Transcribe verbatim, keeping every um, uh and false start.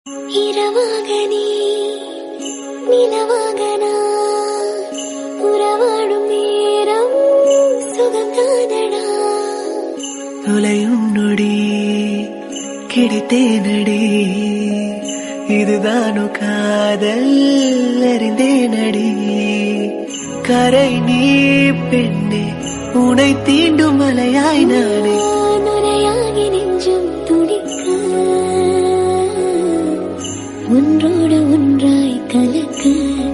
இரவாக நீ நிலவாக நான் உறவாடும் நேரம் சுகம்தானடா. தொலையும் நொடி கிடைத்தேனடி, இதுதானோ காதல் அறிந்தேனடி. கரை நீ பெண்ணே, உனை தீண்டும் மலையாய் நானே. நுரையாகி நெஞ்சும் துடிக்க, ஒன்றோடு ஒன்றாய் கலக்க.